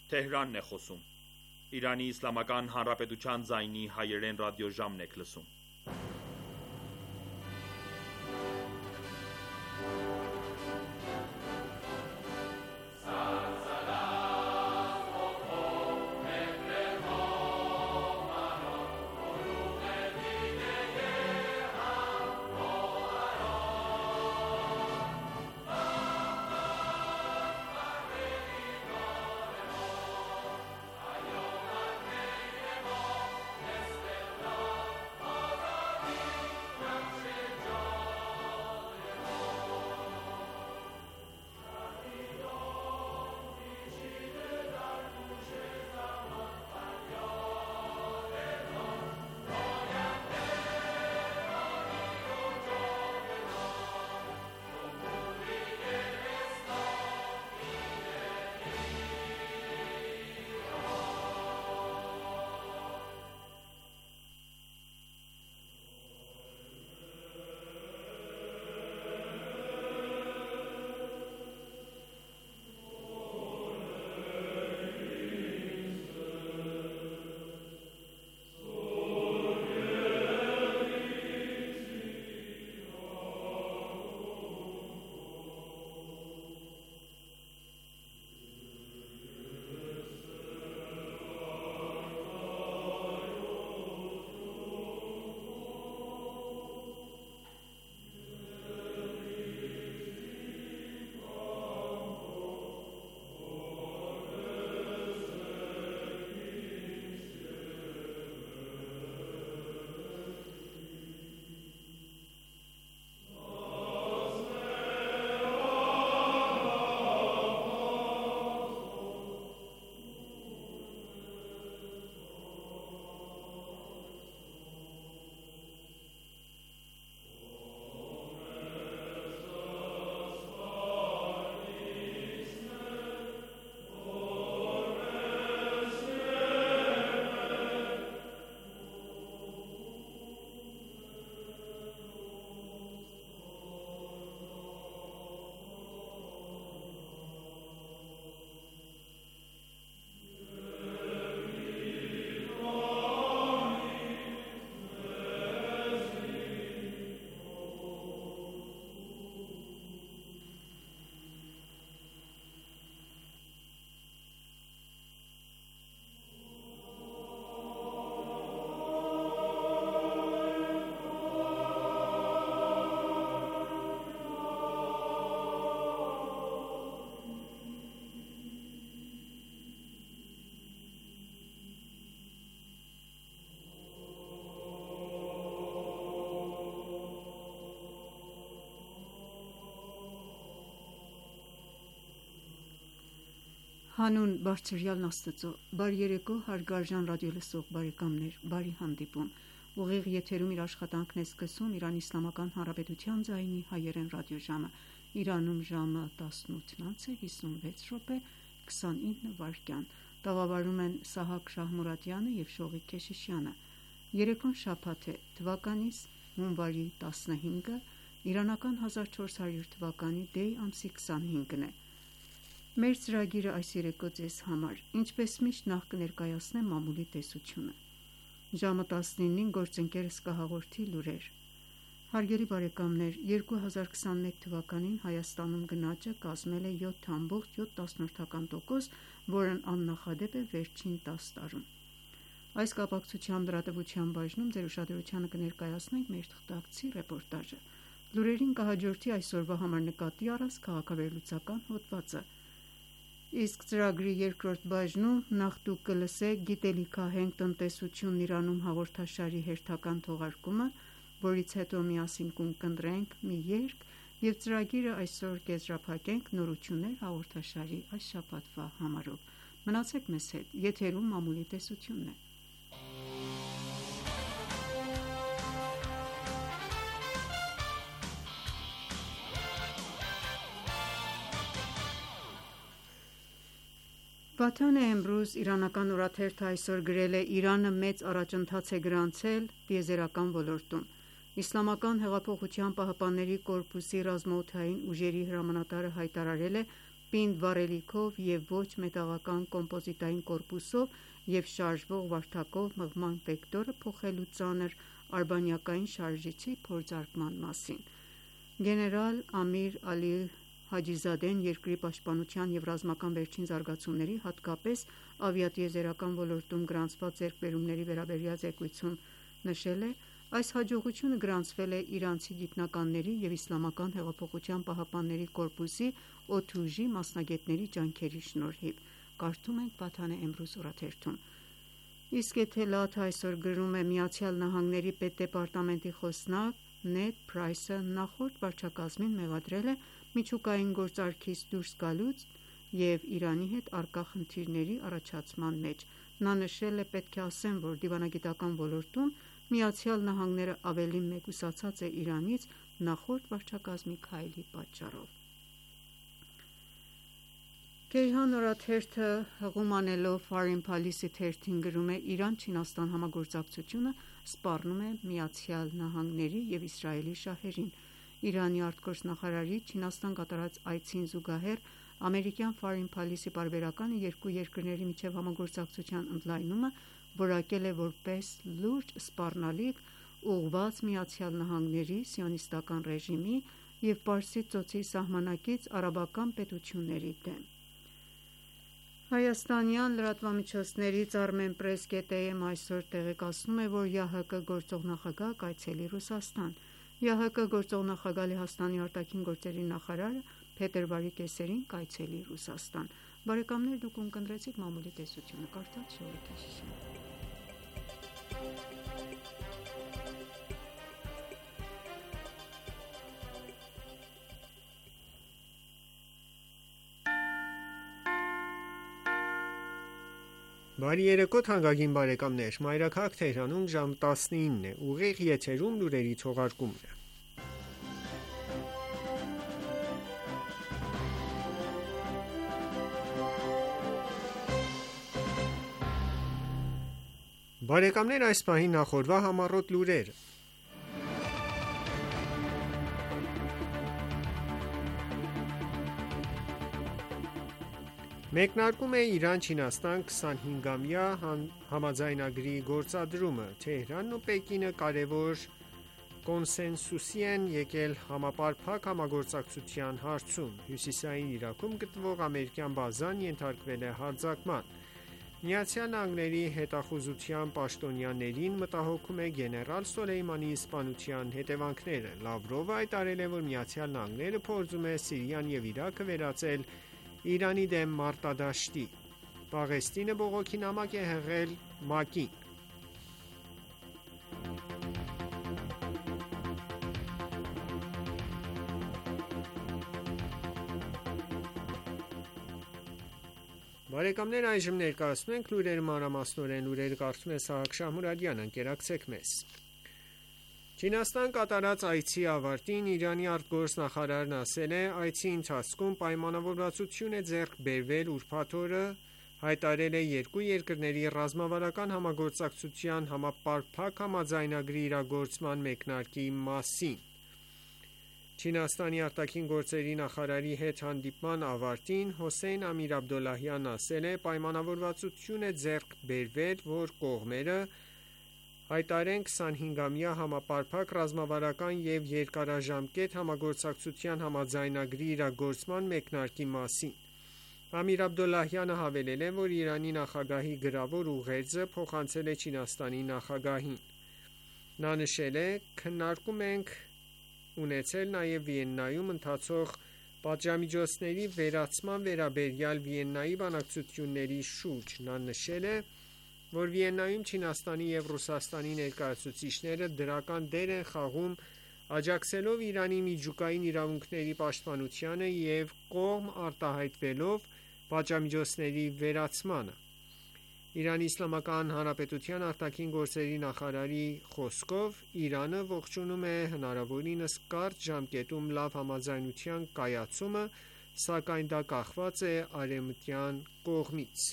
Իրանի Իսլամական Հանրապետության ձայնի հայերեն ռադիոժամն եք լսում: Հանուն բարձրյալն Աստծո, բարի երեկո հարգարժան ռադիոլսող բարեկամներ, բարի հանդիպում: Ուղիղ եթերում իր աշխատանքն է սկսում Իրանի Իսլամական Հանրապետության ձայնի հայերեն ռադիոժամը: Իրանում ժամը 18:26:29: Տաղավարում են Սահակ Շահմուրադյանը և Շողիկ Քեշիշյանը: Երեկոն շաբաթ է, թվականիս հունվարի 15-ը, իրանական 1400 թվականի դեյ ամսի 25-ն է: Մեր ծրագիրը այս երեկո ձեզ համար, ինչպես միշտ, նախ կներկայացնեմ մամուլի տեսությունը: Ժամը 19-ին գործընկերս կհաղորդի լուրեր: 2021 թվականին Հայաստանում գնաճը կազմել է 7.7%, որն աննախադեպ է վերջին 10 տարում: Այս կապակցությամբ լրատվության բաժնում ձեր ուշադրությանը կներկայացնենք մեր թղթակցի ռեպորտաժը: Լուրերին կհաջորդի այսօրվա համար նկատի առած քաղաքավերլուծական հոդվածը: Իսկ ծրագրի երկրորդ բաժնում նախ դուք կլսեք «Գիտելիքահենք տնտեսությունն Իրանում» հաղորդաշարի հերթական թողարկումը, որից հետո միասին կունկնդրենք մի երգ և ծրագիրը այսօր կեզրափակենք նորություններ հաղորդաշարի այս շաբաթվա համարով: Մնացեք մեզ հետ, եթերում մամուլի տեսությունն է: «Վաթան Էմրուզ» իրանական օրաթերթը այսօր գրել է. «Իրանը մեծ առաջընթաց է գրանցել տիեզերական ոլորտում»: ԻՀՊԿ-ի ռազմաօդային ուժերի հրամանատարը հայտարարել է պինդ վառելիքով և ոչ մետաղական կոմպոզիտային կորպուսով և շարժվող վարդակով մղման վեկտորը փոխելու ծանր արբանյակային շարժիչի փորձարկման մասին: Գեներալ Ամիր Ալի Հաջիզադեն երկրի պաշտպանության և ռազմական վերջին զարգացումների, հատկապես ավիատիեզերական ոլորտում գրանցված ձեռքբերումների վերաբերյալ զեկույցում նշել է. «Այս հաջողությունը գրանցվել է իրանցի գիտնականների և Իսլամական հեղափոխության պահապանների կորպուսի օդուժի մասնագետների ջանքերի շնորհիվ»: Կարդում ենք Պատանե Էմրուզ օրաթերթում: Իսկ Էթելաթը այսօր գրում է. «ԱՄՆ պետդեպարտամենտի խոսնակ Նեդ Փրայսը նախորդ վարչակազմին մեղադրել է միջուկային գործարքից դուրս գալուց և Իրանի հետ առկա խնդիրների առաջացման մեջ: Նա նշել է. «Պետք է ասեմ, որ դիվանագիտական ոլորտում ԱՄՆ-ն ավելի մեկուսացած է Իրանից նախորդ վարչակազմի քայլի պատճառով»: Քեյհան օրաթերթը հղում անելով Foreign Policy թերթին գրում է. «Իրան-Չինաստան համագործակցությունը սպառնում է ԱՄՆ-ի և Իսրայելի շահերին»: Իրանի ԱԳ Չինաստան կատարած այցին զուգահեռ ամերիկյան Foreign Policy պարբերականը երկու երկրների միջև համագործակցության ընդլայնումը որակել է որպես լուրջ սպառնալիք՝ ուղղված ԱՄՆ-ի, Սիոնիստական ռեժիմի և Պարսից ծոցի սահմանակից արաբական պետությունների դեմ: Հայաստանյան լրատվամիջոցներից Armenpress.am այսօր տեղեկացնում է, որ ՀՀԿ գործող նախագահ կայցելի Ռուսաստան: ՀՀԿ գործող նախագահ Լեհաստանի ԱԳ նախարարը փետրվարի կեսերին կայցելի Ռուսաստան: Բարի երեկո թանկագին բարեկամներ: Մայրաքաղաք Թեհրանում ժամը 19 է: Ուղիղ եթերում լուրերի թողարկումն է: Բարեկամներ այս պահին նախորդ համառոտ լուրերը: Մեկնարկում է Իրան-Չինաստան 25-ամյա համաձայնագրի գործադրումը: Թեհրանն ու Պեկինը կարևոր կոնսենսուսի են եկել համապարփակ համագործակցության հարցում: Հյուսիսային Իրաքում գտնվող ամերիկյան բազան ենթարկվել է հարձակման: ԱՄՆ-ի հետախուզության պաշտոնյաներին մտահոգում է գեներալ Սոլեյմանիի սպանության հետևանքները: Լավրովը հայտարարել է, որ ԱՄՆ-ն փորձում է Սիրիան և Իրաքը վերածել Իրանի դեմ մարտադաշտի: Պաղեստինը բողոքի նամակ է հղել ՄԱԿ-ին: Այժմ ներկայացնում ենք լուրերը մանրամասնորեն: Ընկերակցեք մեզ: Չինաստան կատարած այցի ավարտին Իրանի ԱԳ ասել է. «Այցի ընթացքում պայմանավորվածություն է ձեռք բերվել ուրբաթ օրը հայտարարել է երկու երկրների ռազմավարական համագործակցության համապարփակ համաձայնագրի իրագործման մեկնարկի մասին»: Չինաստանի ԱԳ նախարարի հետ հանդիպման ավարտին Հոսեյն Ամիր-Աբդոլլահյանն ասել է. «Պայմանավորվածություն է ձեռք բերվել, որ կողմերը հայտարարեն 25-ամյա համապարփակ ռազմավարական և երկարաժամկետ համագործակցության համաձայնագրի իրագործման մեկնարկի մասին»: Ամիր Աբդոլլահյանը հավելել է, որ Իրանի նախագահի գրավոր ուղերձը փոխանցել է Չինաստանի նախագահին: Նա նշել է. «Քննարկում ենք ունեցել նաև Վիեննայում ընթացող պատժամիջոցների վերացման վերաբերյալ Վիեննայի բանակցությունների շուրջ»: Նա նշել է, որ Վիեննայում Չինաստանի և Ռուսաստանի ներկայացուցիչները դրական դեր են խաղում աջակցելով Իրանի միջուկային իրավունքների պաշտպանությանը և կողմ արտահայտվելով պատժամիջոցների վերացմանը: ԻԻՀ նախարարի խոսքով Իրանը ողջունում է հնարավորինս կարճ ժամկետում լավ համաձայնության կայացումը, սակայն դա կախված է արևմտյան կողմից: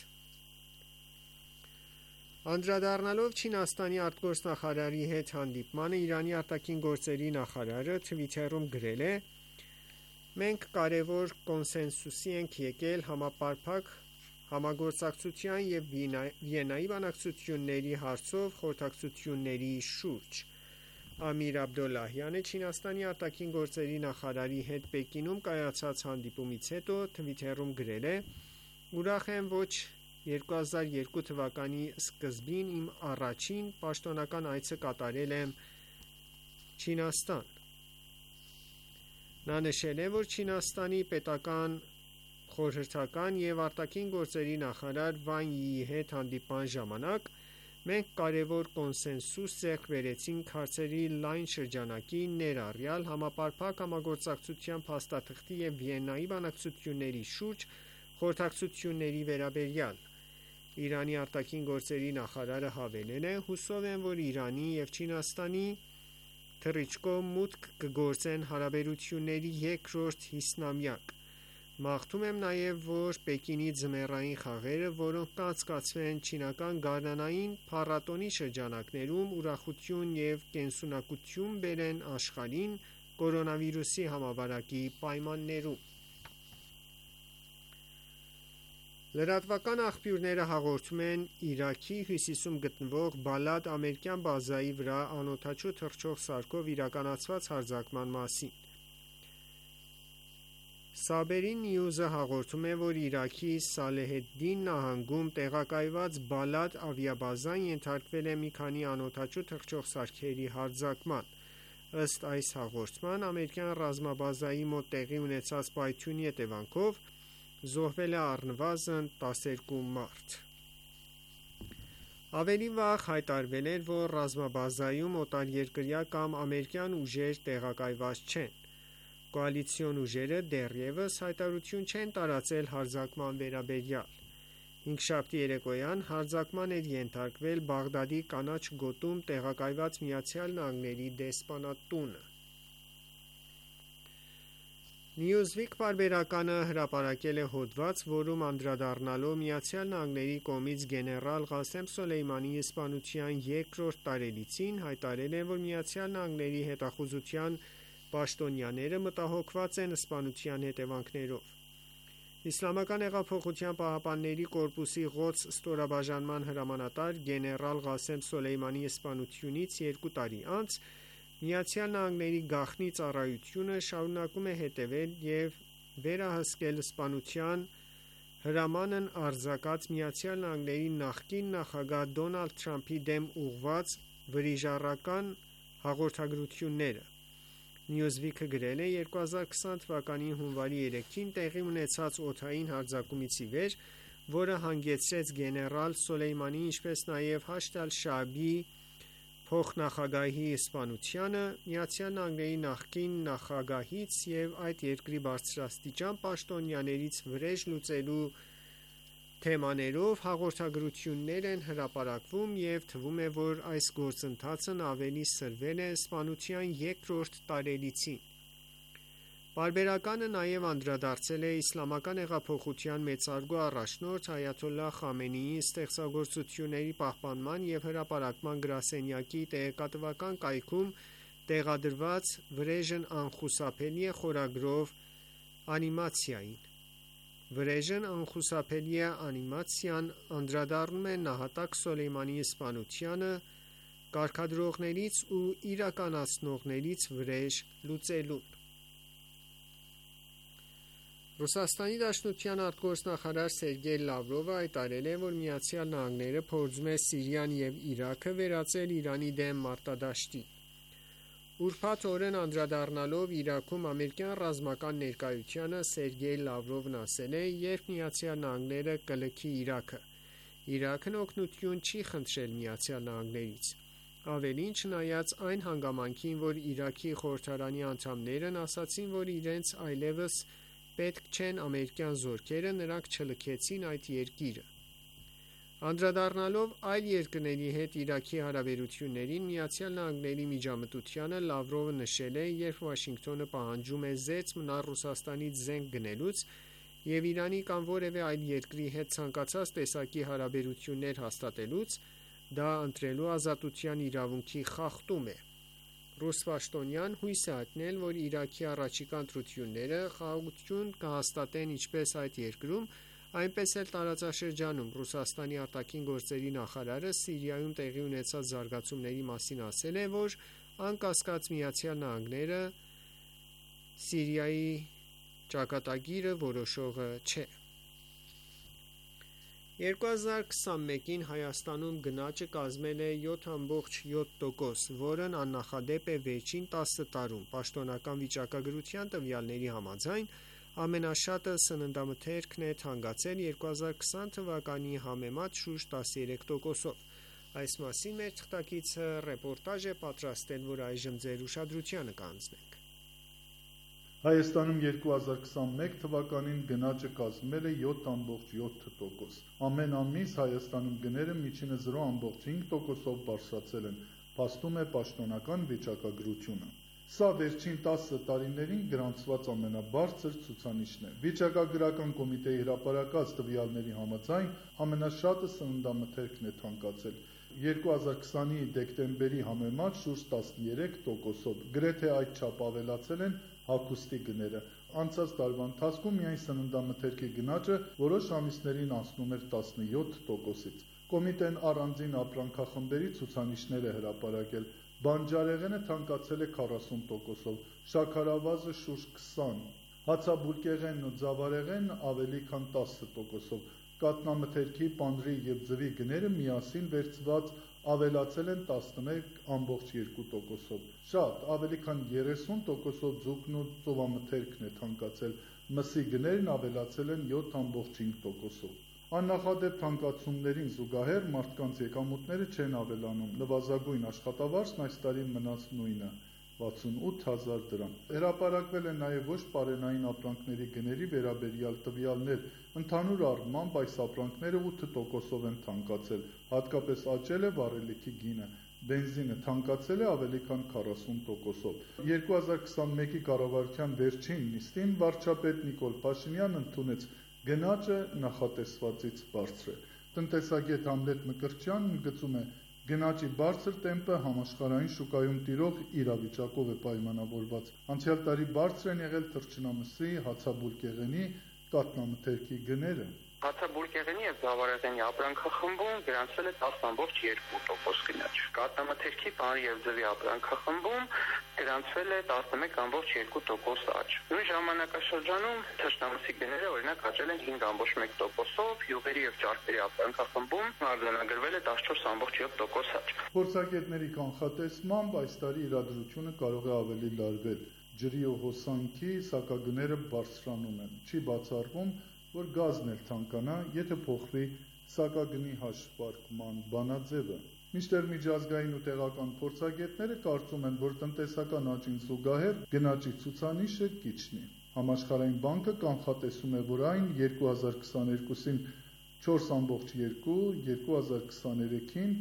Անդրադառնալով Չինաստանի արտգործնախարարի հետ հանդիպմանը Իրանի ԱԳ նախարարը Twitter-ում գրել է. Մենք կարևոր կոնսենսուսի ենք եկել համապարփակ համագործակցության և Վիեննայի բանակցությունների հարցով խորհրդակցությունների շուրջ: Ամիր Աբդոլլահյանը Չինաստանի արտաքին գործերի նախարարի հետ Պեկինում կայացած հանդիպումից հետո Twitter-ում գրել է. «Ուրախ եմ, ոչ 2002 թվականի սկզբին իմ առաջին պաշտոնական այցը կատարել եմ Չինաստան»: Նա նշել է, որ Չինաստանի պետական խորհրդական և արտաքին գործերի նախարար Վանգ Յիի հետ հանդիպման ժամանակ մենք կարևոր կոնսենսուս ձեռք բերեցինք հարցերի լայն շրջանակի, ներառյալ համապարփակ համագործակցության փաստաթղթի և Վիեննայի բանակցությունների շուրջ խորհրդակցությունների վերաբերյալ: Իրանի արտաքին գործերի նախարարը հավելել է. «Հուսով եմ, որ Իրանի և Չինաստանի թռիչքով մուտք կգործեն հարաբերությունների երկրորդ 50-ամյակ: Մաղթում եմ նաև, որ Պեկինի ձմեռային խաղերը, որոնք կանցկացվեն չինական գարնանային փառատոնի շրջանակներում, ուրախություն և կենսունակություն բերեն աշխարհին կորոնավիրուսի համավարակի պայմաններում»: Լրատվական աղբյուրները հաղորդում են Իրաքի հյուսիսում գտնվող Բալադ ամերիկյան բազայի վրա անօդաչու թռչող սարքով իրականացված հարձակման մասին: Saberi News-ը հաղորդում է, որ Իրաքի Սալեհեդդին նահանգում տեղակայված Բալադ ավիաբազան ենթարկվել է մի քանի անօդաչու թռչող սարքերի հարձակման: Ըստ այս հաղորդման, ամերիկյան ռազմաբազայի մոտ տեղի ունեցած պայթյունի հետևանքով զոհվել է առնվազն 12 մարդ: Ավելի վաղ հայտարարվել էր, որ ռազմաբազայում օտարերկրյա կամ ամերիկյան ուժեր տեղակայված չեն: Կոալիցիոն ուժերը դեռևս հայտարարություն չեն տարածել հարձակման վերաբերյալ: Հինգշաբթի երեկոյան հարձակման էր ենթարկվել Բաղդադի Կանաչ գոտում տեղակայված ԱՄՆ դեսպանատունը: Newsweek պարբերականը հրապարակել է հոդված, որում անդրադառնալով ԱՄՆ-ի կողմից գեներալ Ղասեմ Սոլեյմանիի սպանության երկրորդ տարելիցին, հայտարարել է, որ ԱՄՆ հետախուզության պաշտոնյաները մտահոգված են սպանության հետևանքներով: ԻՀՊԿ-ի Ղոդս ստորաբաժանման հրամանատար գեներալ Ղասեմ Սոլեյմանիի սպանությունից 2 տարի անց ԱՄՆ գաղտնի ծառայությունը շարունակում է հետևել և վերահսկել սպանության հրամանն արձակած ԱՄՆ նախկին նախագահ Դոնալդ Թրամփի դեմ ուղղված վրիժառական հաղորդագրությունները: Newsweek-ը գրել է. «2020 թվականի հունվարի 3-ին տեղի ունեցած օդային հարձակումից ի վեր, որը հանգեցրեց գեներալ Սոլեյմանիի, ինչպես նաև Հաշդ ալ-Շաաբի փոխնախագահի սպանությանը, ԱՄՆ նախկին նախագահից և այդ երկրի բարձրաստիճան պաշտոնյաներից վրեժ լուծելու թեմաներով հաղորդագրություններ են հրապարակվում և թվում է, որ այս գործընթացն ավելի սրվել է սպանության երկրորդ տարելիցին»: Պարբերականը նաև անդրադարձել է Իսլամական հեղափոխության մեծարգո առաջնորդ Այաթոլլահ Խամենեիի ստեղծագործությունների պահպանման և հրապարակման գրասենյակի տեղեկատվական կայքում տեղադրված «Վրեժն անխուսափելի է» խորագրով անիմացիային: «Վրեժն անխուսափելի է» անիմացիան անդրադառնում է նահատակ Սոլեյմանիի սպանությանը կարգադրողներից ու իրականացնողներից վրեժ լուծելուն: ՌԴ արտգործնախարար Սերգեյ Լավրովը հայտարարել է, որ ԱՄՆ-ն փորձում է Սիրիան և Իրաքը վերածել Իրանի դեմ մարտադաշտի: Ուրբաթ օրն անդրադառնալով Իրաքում ամերիկյան ռազմական ներկայությանը, Սերգեյ Լավրովն ասել է. «Երբ ԱՄՆ-ն կլքի Իրաքը: Իրաքն օգնություն չի խնդրել ԱՄՆ-ից: Ավելին, չնայած այն հանգամանքին, որ Իրաքի խորհրդարանի անդամներն ասացին, որ իրենց այլևս պետք չեն ամերիկյան զորքերը, նրանք չլքեցին այդ երկիրը»: Անդրադառնալով այլ երկրների հետ Իրաքի հարաբերություններին ԱՄՆ միջամտությանը, Լավրովը նշել է. «Երբ Վաշինգտոնը պահանջում է զերծ մնալ Ռուսաստանից զենք գնելուց և Իրանի կամ որևէ այլ երկրի հետ ցանկացած տեսակի հարաբերություններ հաստատելուց, դա ընտրելու ազատության իրավունքի խախտում է»: Ռուս պաշտոնյան հույս է հայտնել, որ Իրաքի առաջիկա ընտրությունները խաղաղություն կհաստատեն ինչպես այդ երկրում, այնպես էլ տարածաշրջանում։ Ռուսաստանի արտաքին գործերի նախարարը Սիրիայում տեղի ունեցած զարգացումների մասին ասել է, որ անկասկած ԱՄՆ-ը Սիրիայի ճակատագիրը որոշողը չէ։ 2021-ին Հայաստանում գնաճը կազմել է 7,7%, որն աննախադեպ է վերջին 10 տարում։ Պաշտոնական վիճակագրության տվյալների համաձայն ամենաշատը սննդամթերքն է թանկացել 2020 թվականի համեմատ շուրջ 13%-ով։ Այս մասին մեր թղթակիցը ռեպորտաժ է պատրաստել, որ այժմ ձեր ուշադրությանը կանցնենք։ Հայաստանում 2021 թվականին գնաճը կազմել է 7,7%։ Ամեն ամիս Հայաստանում գները միջինը 0,5%-ով բարձրացել են, փաստում է պաշտոնական վիճակագրությունը։ Սա վերջին 10 տարիներին գրանցված ամենաբարձր ցուցանիշն է։ Վիճակագրական կոմիտեի հրապարակած տվյալների համաձայն ամենաշատը սննդամթերքն է թանկացել 2020-ի դեկտեմբերի համեմատ շուրջ 13%-ով։ Գրեթե այդչափ ավելացել են հագուստի գները։ Անցած տարվա ընթացքում միայն սննդամթերքի գնաճը որոշ ամիսներին անցնում էր 17%-ից։ Կոմիտեն առանձին ապրանքախմբերի ցուցանիշներ է հրապարակել։ Բանջարեղենը թանկացել է 40%-ով, շաքարավազը շուրջ 20%, հացաբուլկեղենն ու ձավարեղենն ավելի քան 10%-ով։ Կաթնամթերքի, պանրի եւ ձվի գները միասին վերցված ավելացել են 11,2%-ով։ Շատ, ավելի քան 30%-ով ձուկն ու ծովամթերքն է թանկացել, մսի գներն ավելացել են 7,5%-ով։ Աննախադեպ թանկացումներին զուգահեռ մարդկանց եկամուտները չեն ավելանում։ Նվազագույն աշխատավարձն այս տարի մնաց նույնը՝ 68,000 դրամ։ Հրապարակվել են նաև ոչ պարենային ապրանքների գների վերաբերյալ տվյալներ։ Ընդհանուր առմամբ այս ապրանքները 8%-ով են թանկացել, հատկապես աճել է վառելիքի գինը։ Բենզինը թանկացել է ավելի քան 40%-ով։ 2021-ի կառավարության վերջին նիստին վարչապետ Նիկոլ Փաշինյանն ընդունեց գնաճը նախատեսվածից բարձր է։ Տնտեսագետ Համլետ Մկրտչյանն ընդգծում է, գնաճի բարձր տեմպը համաշխարհային շուկայում տիրող իրավիճակով է պայմանավորված։ Անցյալ տարի բարձր են եղել թռչնամսի, հացաբուլկեղենի, կաթնամթերքի գները։ Հացաբուլկեղենի եւ զավարեղենի ապրանքախմբում գրանցվել է 10,2% գնաճ։ Կաթնամթերքի, պանրի եւ ձվի ապրանքախմբում գրանցվել է 11,2% աճ։ Նույն ժամանակաշրջանում թռչնամսի գները օրինակ աճել են 5,1%-ով, յուղերի եւ ճարպերի ապրանքախմբում արձանագրվել է 14,7% աճ։ Փորձագետների կանխատեսմամբ այս տարի իրադրությունը կարող է ավելի լարվել։ Ջրի ու հոսանքի սակագները բարձրանում են։ Չի բացառվում, որ գազն էլ թանկանա, եթե փոխվի սակագնի հաշվարկման բանաձևը։ Մինչդեռ միջազգային ու տեղական փորձագետները կարծում են, որ տնտեսական աճին զուգահեռ գնաճի ցուցանիշը կիջնի։ Համաշխարհային բանկը կանխատեսում է, որ այն 2022-ին 4,2, 2023-ին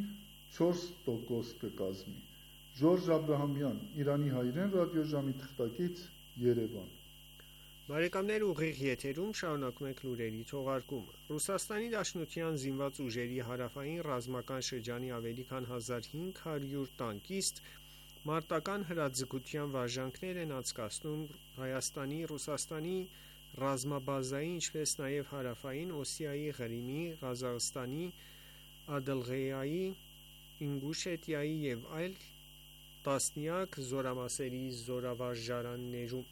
4% կկազմի։ Ժորժ Աբրահամյան, Իրանի հայրեն ռադիոժամի թղթակից, Երևան։ Բարեկամներ, ուղիղ եթերում շարունակում ենք լուրերի թողարկումը։ Ռուսաստանի Դաշնության զինված ուժերի հարավային ռազմական շրջանի ավելի քան 1500 տանկիստ մարտական հրաձգության վարժանքներ են անցկացնում Հայաստանի, Ռուսաստանի ռազմաբազայի, ինչպես նաև հարավային Օսիայի, Ղրիմի, Ղազախստանի, Ադլղեյայի, Ինգուշետիայի և այլ տասնյակ զորամասերի զորավարժարաններում։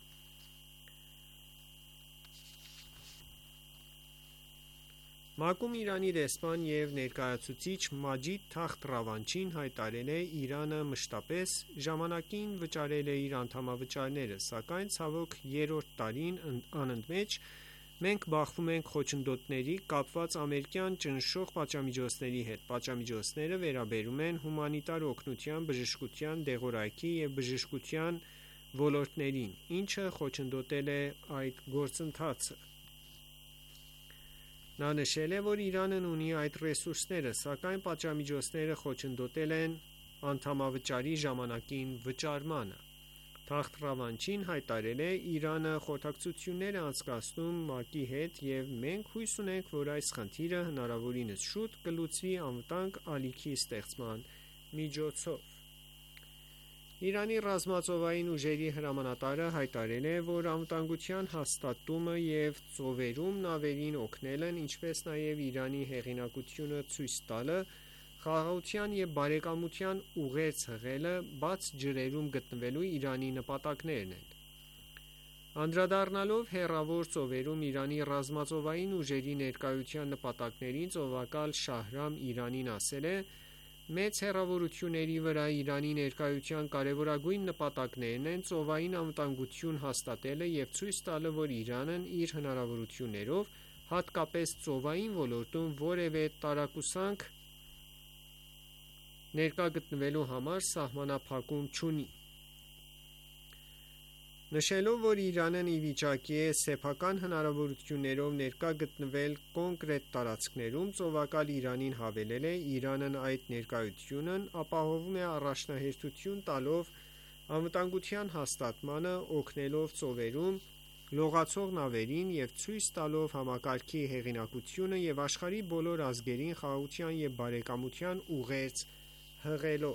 ՄԱԿ-ում Իրանի դեսպան և ներկայացուցիչ Մաջիդ Թախտ Ռավանչին հայտարարել է, Իրանը մշտապես ժամանակին վճարել է իր անդամավճարները, սակայն ցավոք երրորդ տարին անընդմեջ մենք բախվում ենք խոչընդոտների կապված ամերիկյան ճնշող պատժամիջոցների հետ։ Պատժամիջոցները վերաբերում են հումանիտար օգնության, բժշկության, դեղորայքի և բժշկության ոլորտներին, ինչը խոչընդոտել է այդ գործընթացը։ Նա նշել է, որ Իրանն ունի այդ ռեսուրսները, սակայն պատժամիջոցները խոչընդոտել են անդամավճարի ժամանակին վճարմանը։ Թախտ Ռավանչին հայտարարել է, Իրանը խորհրդակցություններ է անցկացնում ՄԱԿ-ի հետ և մենք հույս ունենք, որ այս խնդիրը հնարավորինս շուտ կլուծվի անվտանգ ալիքի ստեղծման միջոցով։ Իրանի ռազմածովային ուժերի հրամանատարը հայտարարել է, որ անվտանգության հաստատումը և ծովերում նավերին օգնելն, ինչպես նաև Իրանի հեղինակությունը ցույց տալը, խաղաղության և բարեկամության ուղերձ հղելը բաց ջրերում գտնվելու Իրանի նպատակներն են: Անդրադառնալով հեռավոր ծովերում Իրանի ռազմածովային ուժերի ներկայության նպատակներին, ծովակալ Շահրամ Իրանին ասել է. «Մեծ հեռավորությունների վրա Իրանի ներկայության կարևորագույն նպատակներն են ծովային անվտանգություն հաստատելը և ցույց տալը, որ Իրանն իր հնարավորություններով, հատկապես ծովային ոլորտում, որևէ տարակուսանք ներկա գտնվելու համար սահմանափակում չունի»: Նշելով, որ Իրանն ի վիճակի է սեփական հնարավորություններով ներկա գտնվել կոնկրետ տարածքներում, ծովակալ Իրանին հավելել է. «Իրանն այդ ներկայությունն ապահովում է առաջնահերթություն տալով անվտանգության հաստատմանը, օգնելով ծովերում լողացող նավերին և ցույց տալով համակարգի հեղինակությունը և աշխարհի բոլոր ազգերին խաղաղության և բարեկամության ուղերձ հղելով»: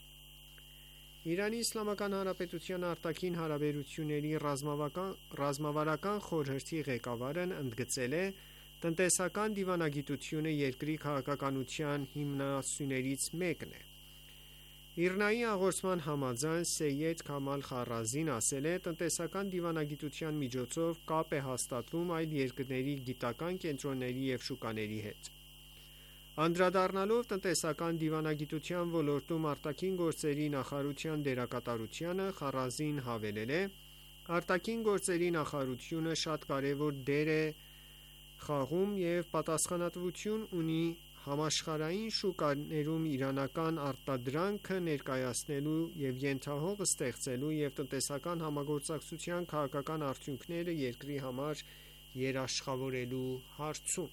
ԻԻՀ արտաքին հարաբերությունների ռազմավարական խորհրդի ղեկավարն ընդգծել է. «Տնտեսական դիվանագիտությունը երկրի քաղաքականության հիմնասյուներից մեկն է»: ԻՌՆԱ-ի հաղորդման համաձայն, Սեյեդ Քամալ Խարազին ասել է. «Տնտեսական դիվանագիտության միջոցով կապ է հաստատվում այլ երկրների գիտական կենտրոնների և շուկաների հետ»: Անդրադառնալով տնտեսական դիվանագիտության ոլորտում ԱԳ նախարարության դերակատարությանը, Խարազին հավելել է. «ԱԳ նախարարությունը շատ կարևոր դեր է խաղում և պատասխանատվություն ունի համաշխարհային շուկաներում իրանական արտադրանքը ներկայացնելու և ենթահող ստեղծելու և տնտեսական համագործակցության քաղաքական արդյունքները երկրի համար երաշխավորելու հարցում»: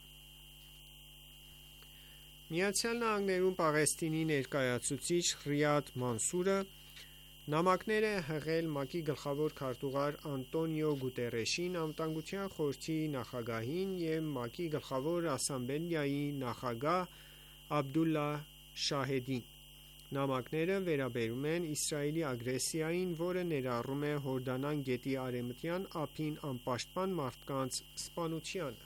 ԱՄՆ-ում Պաղեստինի ներկայացուցիչ Ռիադ Մանսուրը նամակներ է հղել ՄԱԿ-ի գլխավոր քարտուղար Անտոնիո Գուտերեշին, Անվտանգության խորհրդի նախագահին և ՄԱԿ-ի Գլխավոր ասամբլեայի նախագահ Աբդուլլա Շահեդին: Նամակները վերաբերում են Իսրայելի ագրեսիային, որը ներառում է Հորդանան գետի Արևմտյան ափին անպաշտպան մարդկանց սպանությանը: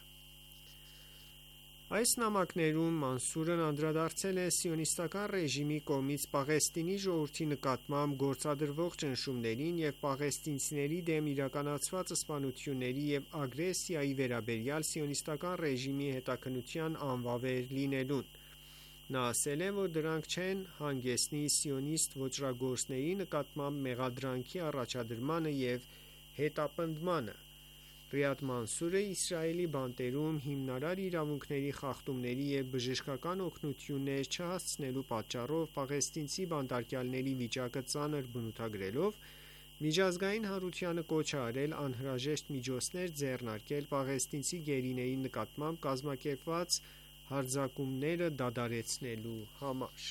Այս նամակներում Մանսուրն անդրադարձել է Սիոնիստական ռեժիմի կողմից Պաղեստինի ժողովրդի նկատմամբ գործադրվող ճնշումներին և պաղեստինցիների դեմ իրականացված սպանությունների և ագրեսիայի վերաբերյալ Սիոնիստական ռեժիմի հետաքննության անվավեր լինելուն: Նա ասել է, որ դրանք չեն հանգեցնի սիոնիստ ոճրագործների նկատմամբ մեղադրանքի առաջադրմանը և հետապնդմանը: Ռիադ Մանսուրը Իսրայելի բանտերում հիմնարար իրավունքների խախտումների և բժշկական օգնություններ չհասցնելու պատճառով պաղեստինցի բանտարկյալների վիճակը ծանր բնութագրելով, միջազգային հանրությանը կոչ է արել անհրաժեշտ միջոցներ ձեռնարկել պաղեստինցի գերիների նկատմամբ կազմակերպված հարձակումները դադարեցնելու համար: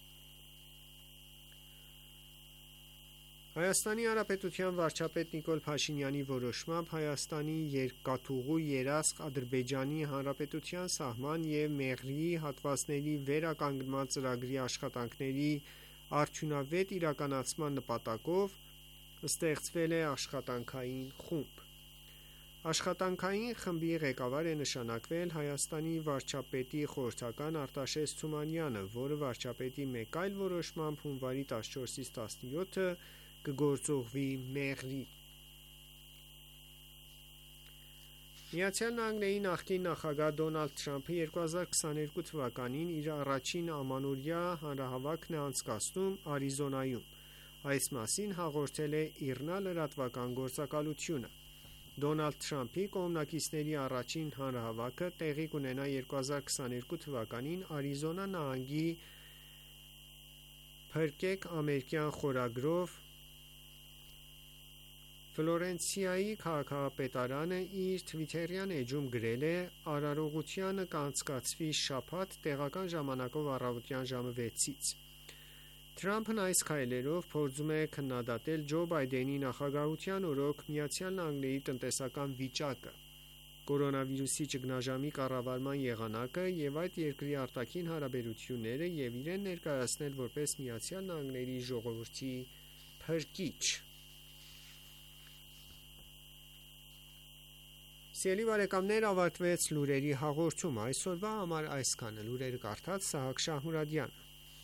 ՀՀ վարչապետ Նիկոլ Փաշինյանի որոշմամբ Հայաստանի երկաթուղու երասխ Ադրբեջանի Հանրապետության սահման և Մեղրիի հատվածների վերականգնման ծրագրի աշխատանքների արդյունավետ իրականացման նպատակով ստեղծվել է աշխատանքային խումբ: Աշխատանքային խմբի ղեկավար է նշանակվել ՀՀ վարչապետի խորհրդական Արտաշես Թումանյանը, որը վարչապետի մեկ այլ որոշմամբ հունվարի 14-ից 17-ը կգործողվի Մեղրի: ԱՄՆ նախկին նախագահ Դոնալդ Թրամփը 2022 թվականին իր առաջին ամանորյա հանրահավաքն է անցկացնում Արիզոնայում: Այս մասին հաղորդել է ԻՌՆԱ լրատվական գործակալությունը: Դոնալդ Թրամփի կողմնակիցների առաջին հանրահավաքը տեղի կունենա 2022 թվականին Արիզոնա նահանգի «Փրկեք ամերիկյան» խորագրով Ֆլորենցիայի քաղաքապետարանը իր թվիթերյան էջում գրել է. «Արարողությանը կանցկացվի շաբաթ՝ տեղական ժամանակով առավոտյան ժամը 6-ից»: Թրամփն այս քայլերով փորձում է քննադատել Ջո Բայդենի նախագահության օրոք ԱՄՆ-ի տնտեսական վիճակը, կորոնավիրուսի ճգնաժամի կառավարման եղանակը և այդ երկրի արտաքին հարաբերությունները և իրեն ներկայացնել որպես ԱՄՆ ժողովրդի փրկիչ։ Սիրելի բարեկամներ, ավարտվեց լուրերի հաղորդումը։ Այսօրվա համար այսքանը։ Լուրերը կարդաց Սահակ Շահմուրադյանը։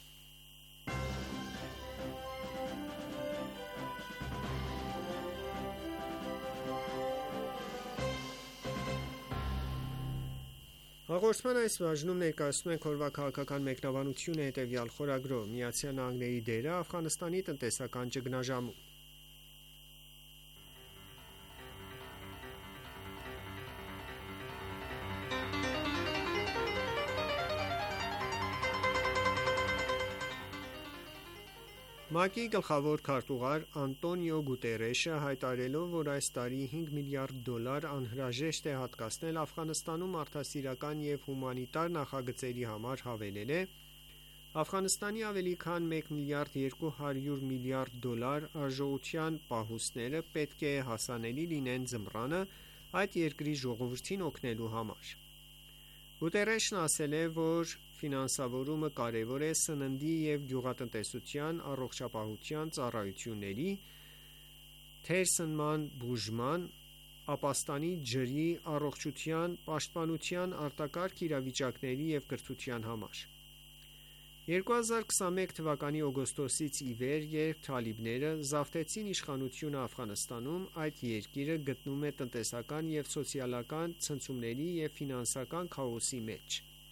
Հաղորդման այս բաժնում ներկայացնում ենք օրվա քաղաքական մեկնաբանությունը հետևյալ խորագրով. Միացյալ Նահանգների դերը Աֆղանստանի տնտեսական ճգնաժամում։ ՄԱԿ-ի գլխավոր քարտուղար Անտոնիո Գուտերեշը հայտարարելով, որ այս տարի $5 միլիարդ անհրաժեշտ է հատկացնել Աֆղանստանում մարդասիրական և հումանիտար նախագծերի համար, հավելել է. Աֆղանստանի ավելի քան $1.2 միլիարդ արժողության պահուստները պետք է հասանելի լինեն ձմռանը այդ երկրի ժողովրդին օգնելու համար։ Գուտերեշն ասել է, որ ֆինանսավորումը կարևոր է սննդի և գյուղատնտեսության, առողջապահության ծառայությունների, թերսնման բուժման, ապաստանի ջրի, առողջության, պաշտպանության, արտակարգ իրավիճակների և կրթության համար։ 2021 թվականի օգոստոսից ի վեր, երբ թալիբները զավթեցին իշխանությունը Աֆղանստանում, այդ երկիրը գտնվում է տնտեսական և սոցիալական ցնցումների և ֆինանսական քաոսի մեջ։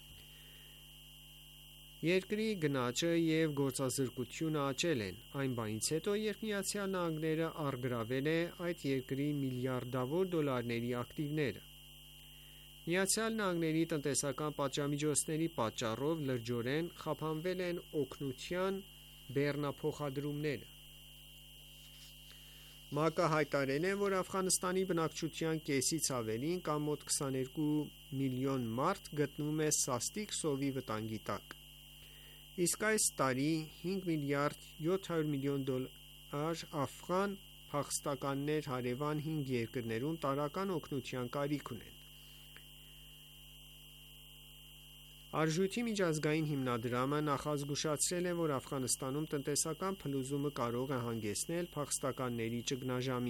Երկրի գնաճը և գործազրկությունը աճել են այն բանից հետո, երբ Միացյալ Նահանգները առգրավել է այդ երկրի միլիարդավոր դոլարների ակտիվները։ Միացյալ Նահանգների տնտեսական պատժամիջոցների պատճառով լրջորեն խափանվել են օգնության բեռնափոխադրումները։ ՄԱԿ-ը հայտարարել է, որ Աֆղանստանի բնակչության կեսից ավելին կամ մոտ 22 միլիոն մարդ գտնվում է սաստիկ սովի վտանգի տակ։ Իսկ այս տարի $5 միլիարդ 700 միլիոն աֆղան փախստականներ հարևան 5 երկրներում տարրական օգնության կարիք ունեն։ Արժույթի միջազգային հիմնադրամը նախազգուշացրել է, որ Աֆղանստանում տնտեսական փլուզումը կարող է հանգեցնել փախստականների ճգնաժամի։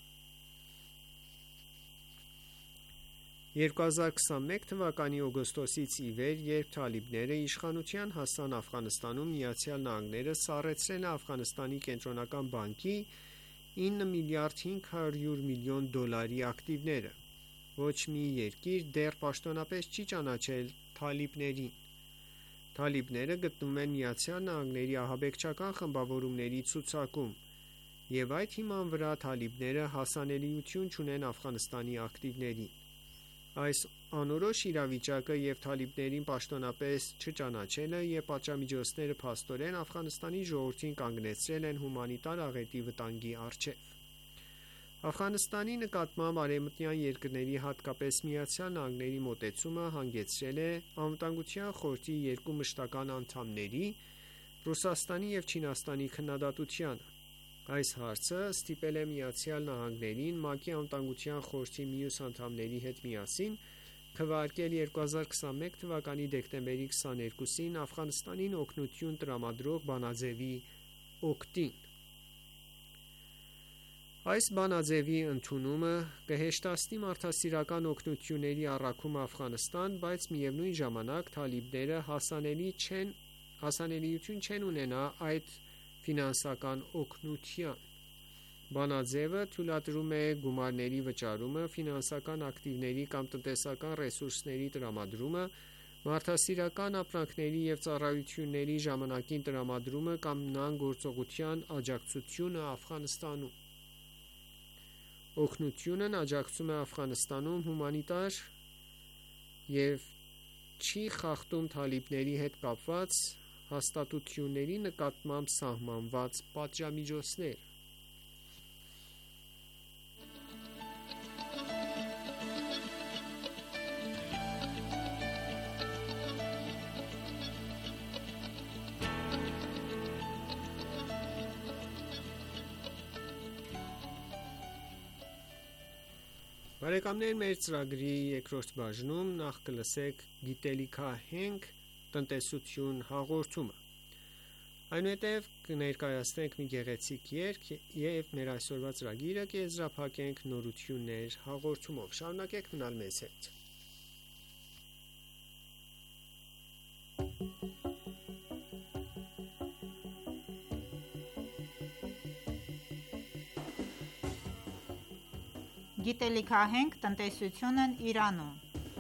2021 թվականի օգոստոսից ի վեր, երբ թալիբները իշխանության հասան Աֆղանստանում, Միացյալ Նահանգները սառեցրել է Աֆղանստանի կենտրոնական բանկի $9 միլիարդ 500 միլիոն ակտիվները։ Ոչ մի երկիր դեռ պաշտոնապես չի ճանաչել թալիբներին։ Թալիբները գտնվում են Միացյալ Նահանգների ահաբեկչական խմբավորումների ցուցակում, և այդ հիման վրա թալիբները հասանելիություն չունեն Աֆղանստանի ակտիվներին։ Այս անորոշ իրավիճակը և թալիբներին պաշտոնապես չճանաչելը և պատժամիջոցները փաստորեն Աֆղանստանի ժողովրդին կանգնեցրել են հումանիտար աղետի վտանգի առջև։ Աֆղանստանի նկատմամբ արևմտյան երկրների, հատկապես Միացյալ Նահանգների մոտեցումը հանգեցրել է Անվտանգության խորհրդի երկու մշտական անդամների՝ Ռուսաստանի և Չինաստանի քննադատությանը։ Այս հարցը ստիպել է Միացյալ Նահանգներին ՄԱԿ-ի Անվտանգության խորհրդի մյուս անդամների հետ միասին քվեարկել 2021 թվականի դեկտեմբերի 22-ին Աֆղանստանին օգնություն տրամադրող բանաձեւի օգտին։ Այս բանաձեւի ընդունումը կհեշտացնի մարդասիրական օգնությունների առաքումը Աֆղանստան, բայց միևնույն ժամանակ թալիբները հասանելիություն չեն ունենա այդ ֆինանսական օգնության։ Բանաձևը թույլատրում է գումարների վճարումը, ֆինանսական ակտիվների կամ տնտեսական ռեսուրսների տրամադրումը, մարդասիրական ապրանքների և ծառայությունների ժամանակին տրամադրումը կամ նման գործողության աջակցությունը Աֆղանստանում։ Օգնությունն աջակցում է Աֆղանստանում հումանիտար և չի խախտում թալիբների հետ կապված հաստատությունների նկատմամբ սահմանված պատժամիջոցները։ Բարեկամներ, մեր ծրագրի երկրորդ բաժնում նախ կլսեք գիտելիքահենք տնտեսություն հաղորդումը։ Այնուհետև կներկայացնենք մի գեղեցիկ երգ եւ մեր այսօրվա ծրագիրը կեզրափակենք նորություններ հաղորդումով։ Շարունակեք մնալ մեզ հետ։ Գիտելիքահենք տնտեսությունն Իրանում։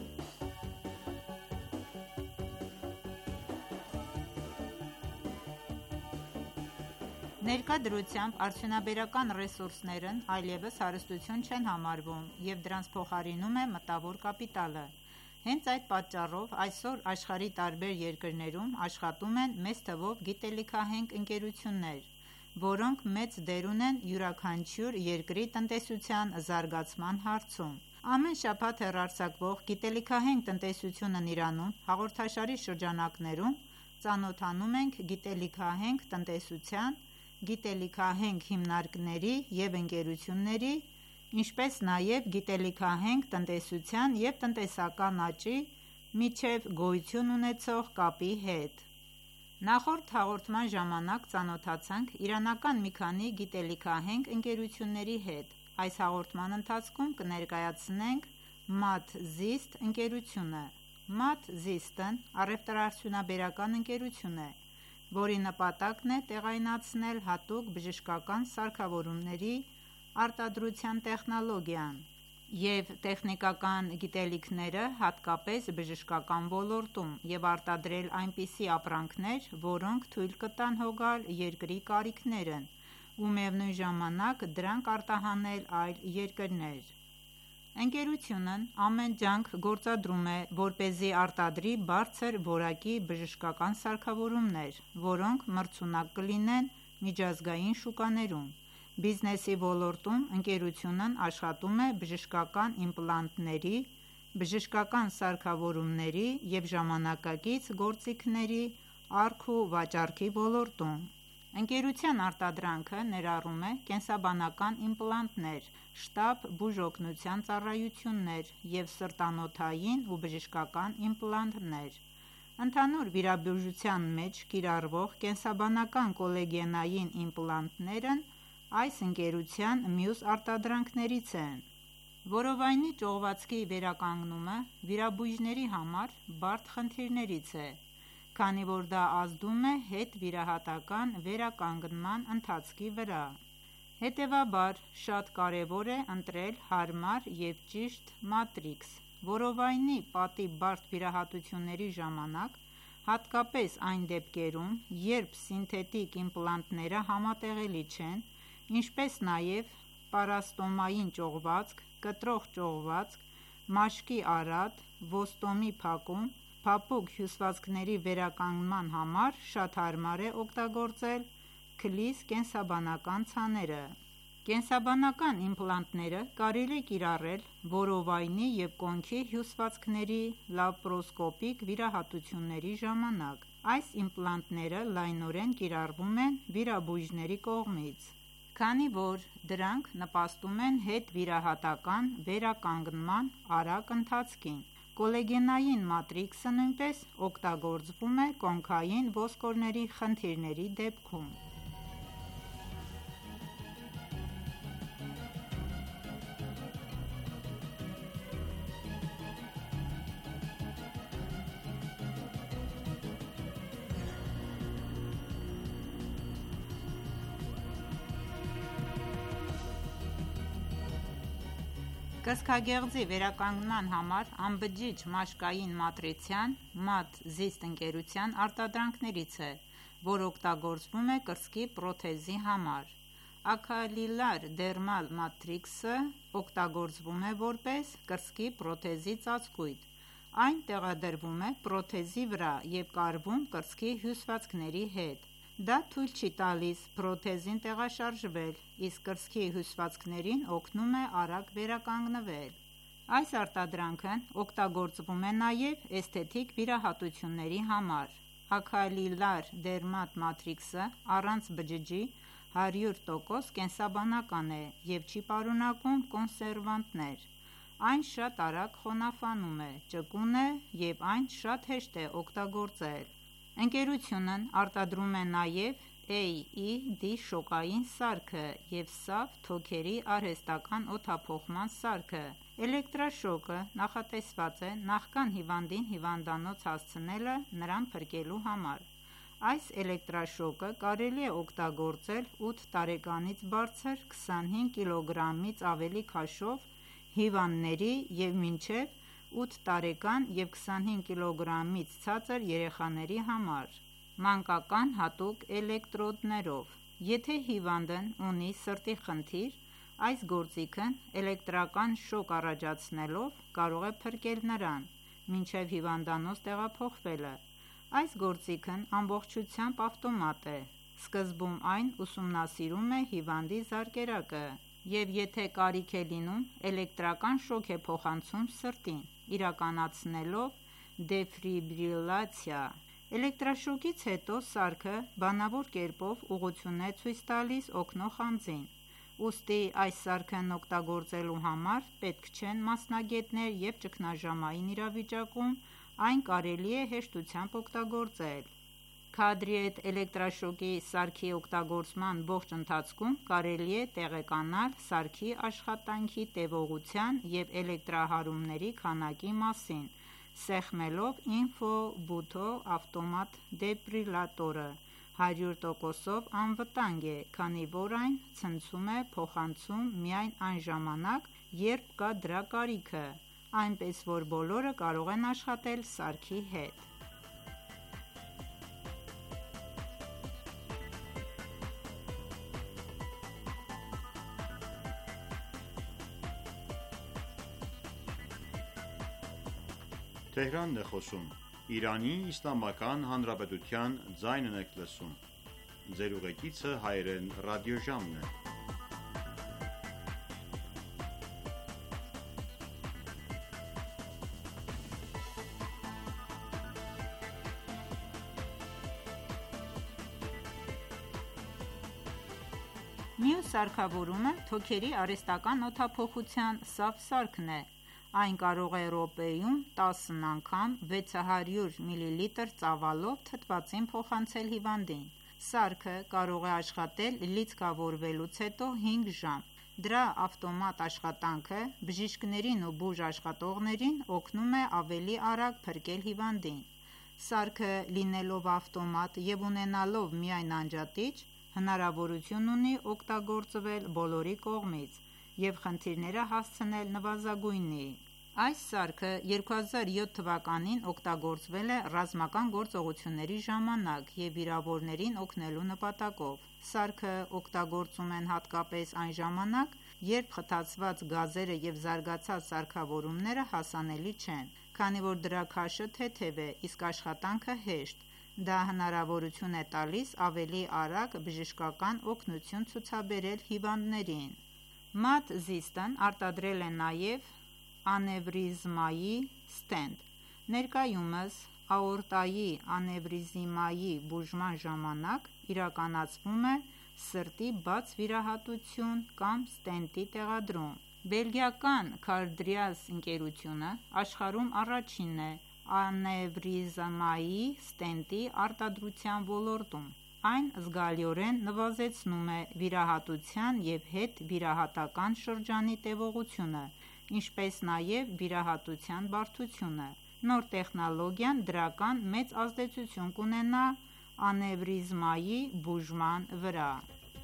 Ներկա դրությամբ արդյունաբերական ռեսուրսներն այլևս հարստություն չեն համարվում և դրանց փոխարինում է մտավոր կապիտալը։ Հենց այդ պատճառով այսօր աշխարհի տարբեր երկրներում աշխատում են մեծ թվով գիտելիքահենք ընկերություններ, որոնք մեծ դեր ունեն յուրաքանչյուր երկրի տնտեսության զարգացման հարցում։ Ամեն շաբաթ հեռարձակվող «Գիտելիքահենք տնտեսությունն Իրանում» հաղորդաշարի շրջանակներում ծանոթանում ենք գիտելիքահենք տնտեսության, գիտելիքահենք հիմնարկների և ընկերությունների, ինչպես նաև գիտելիքահենք տնտեսության և տնտեսական աճի միջև գոյություն ունեցող կապի հետ։ Նախորդ հաղորդման ժամանակ ծանոթացանք իրանական մի քանի գիտելիքահենք ընկերությունների հետ։ Այս հաղորդման ընթացքում կներկայացնենք Maad-Zist ընկերությունը։ Maad-Zist-ն առևտրաարդյունաբերական ընկերություն է, որի նպատակն է տեղայնացնել հատուկ բժշկական սարքավորումների արտադրության տեխնոլոգիան և տեխնիկական գիտելիքները հատկապես բժշկական ոլորտում և արտադրել այնպիսի ապրանքներ, որոնք թույլ կտան հոգալ երկրի կարիքներն ու միևնույն ժամանակ դրանք արտահանել այլ երկրներ։ Ընկերությունն ամեն ջանք գործադրում է, որպեսզի արտադրի բարձր որակի բժշկական սարքավորումներ, որոնք մրցունակ կլինեն միջազգային շուկաներում։ Բիզնեսի ոլորտում ընկերությունն աշխատում է բժշկական իմպլանտների, բժշկական սարքավորումների և ժամանակակից գործիքների առք ու վաճառքի ոլորտում։ Ընկերության արտադրանքը ներառում է կենսաբանական իմպլանտներ, շտապ բուժօգնության ծառայություններ և սրտանոթային ու բժշկական իմպլանտներ։ Ընդհանուր վիրաբուժության մեջ կիրառվող կենսաբանական կոլագենային իմպլանտներն այս ընկերության մյուս արտադրանքներից են։ Որովայնի ճողվածքի վերականգնումը վիրաբույժների համար բարդ խնդիրներից է, քանի որ դա ազդում է հետվիրահատական վերականգնման ընթացքի վրա։ Հետևաբար, շատ կարևոր է ընտրել հարմար և ճիշտ մատրիքս։ Որովայնի պատի բարդ վիրահատությունների ժամանակ, հատկապես այն դեպքերում, երբ սինթետիկ իմպլանտները համատեղելի չեն, ինչպես նաև պարաստոմային ճողվածք, կտրող ճողվածք, մաշկի արատ, ոստոմի փակում, փափուկ հյուսվածքների վերականգնման համար շատ հարմար է օգտագործել Քլիս կենսաբանական ցաները։ Կենսաբանական իմպլանտները կարելի է կիրառել որովայնի և կոնքի հյուսվածքների լապարոսկոպիկ վիրահատությունների ժամանակ։ Այս իմպլանտները լայնորեն կիրառվում են վիրաբույժների կողմից, քանի որ դրանք նպաստում են հետվիրահատական վերականգնման արագ ընթացքին։ Կոլագենային մատրիքսը նույնպես օգտագործվում է կոնքային ոսկորների խնդիրների դեպքում։ Կրծքագեղձի վերականգնման համար անբջիջ մաշկային մատրիցան Maad-Zist ընկերության արտադրանքներից է, որ օգտագործվում է կրծքի պրոթեզի համար։ Աքրիլար դերմալ մատրիքսը օգտագործվում է որպես կրծքի պրոթեզի ծածկույթ։ Այն տեղադրվում է պրոթեզի վրա և կարվում կրծքի հյուսվածքների հետ։ Դա թույլ չի տալիս պրոթեզին տեղաշարժվել, իսկ կրծքի հյուսվածքներին օգնում է արագ վերականգնվել։ Այս արտադրանքն օգտագործվում է նաև էսթետիկ վիրահատությունների համար։ Աքրիլար դերմալ մատրիքսը առանց բջիջի 100% կենսաբանական է և չի պարունակում կոնսերվանտներ։ Այն շատ արագ խոնավանում է, ճկուն է և այն շատ հեշտ է օգտագործել։ Ընկերությունն արտադրում է նաև AED շոկային սարքը և SAF թոքերի արհեստական օդափոխման սարքը։ Էլեկտրաշոկը նախատեսված է նախքան հիվանդին հիվանդանոց հասցնելը նրան փրկելու համար։ Այս էլեկտրաշոկը կարելի է օգտագործել 8 տարեկանից բարձր 25 կգ-ից ավելի քաշով հիվանդների և մինչև 8 տարեկան և 25 կգ-ից ցածր երեխաների համար՝ մանկական հատուկ էլեկտրոդներով։ Եթե հիվանդն ունի սրտի խնդիր, այս գործիքն էլեկտրական շոկ առաջացնելով կարող է փրկել նրան մինչև հիվանդանոց տեղափոխվելը։ Այս գործիքն ամբողջությամբ ավտոմատ է։ Սկզբում այն ուսումնասիրում է հիվանդի զարկերակը և եթե կարիք է լինում, էլեկտրական շոկ է փոխանցում սրտին՝ իրականացնելով դեֆիբրիլյացիա։ Էլեկտրաշոկից հետո սարքը բանավոր կերպով ուղղություն է ցույց տալիս օգնող անձին։ Ուստի այս սարքն օգտագործելու համար պետք չեն մասնագետներ և ճգնաժամային իրավիճակում այն կարելի է հեշտությամբ օգտագործել։ Քադրի հետ էլեկտրաշոկի սարքի օգտագործման ողջ ընթացքում կարելի է տեղեկանալ սարքի աշխատանքի տևողության և էլեկտրահարումների քանակի մասին՝ սեղմելով ինֆոբութո ավտոմատ դեֆիբրիլյատորը 100%-ով անվտանգ է, քանի որ այն ցնցում է փոխանցում միայն այն ժամանակ, երբ կա դրա կարիքը, այնպես որ բոլորը կարող են աշխատել սարքի հետ։ Մյուս սարքավորումը թոքերի արհեստական օդափոխության SAF սարքն է։ Այն կարող է րոպեում 10 անգամ 600 մլ ծավալով թթվածին փոխանցել հիվանդին։ Սարքը կարող է աշխատել լիցքավորվելուց հետո 5 ժամ։ Դրա ավտոմատ աշխատանքը բժիշկներին ու բուժաշխատողներին օգնում է ավելի արագ փրկել հիվանդին։ Սարքը լինելով ավտոմատ և ունենալով միայն անջատիչ, հնարավորություն ունի օգտագործվել բոլորի կողմից և խնդիրները հասցնել նվազագույնի։ Այս սարքը 2007 թվականին օգտագործվել է ռազմական գործողությունների ժամանակ և վիրավորներին օգնելու նպատակով։ Սարքը օգտագործում են հատկապես այն ժամանակ, երբ խտացված գազերը և զարգացած սարքավորումները հասանելի չեն, քանի որ դրա քաշը թեթև է, իսկ աշխատանքը հեշտ։ Դա հնարավորություն է տալիս ավելի արագ բժշկական օգնություն ցուցաբերել հիվանդներին։ Maad Zist-ն արտադրել է նաև անևրիզմայի ստենտ։ Ներկայումս աորտայի անևրիզմայի բուժման ժամանակ իրականացվում է սրտի բաց վիրահատություն կամ ստենտի տեղադրում։ Բելգիական Cardiatis ընկերությունը աշխարհում առաջինն է անևրիզմայի ստենտի արտադրության ոլորտում։ Այն զգալիորեն նվազեցնում է վիրահատության և հետվիրահատական շրջանի տևողությունը, ինչպես նաև վիրահատության բարդությունը։ Նոր տեխնոլոգիան դրական մեծ ազդեցություն կունենա անևրիզմայի բուժման վրա։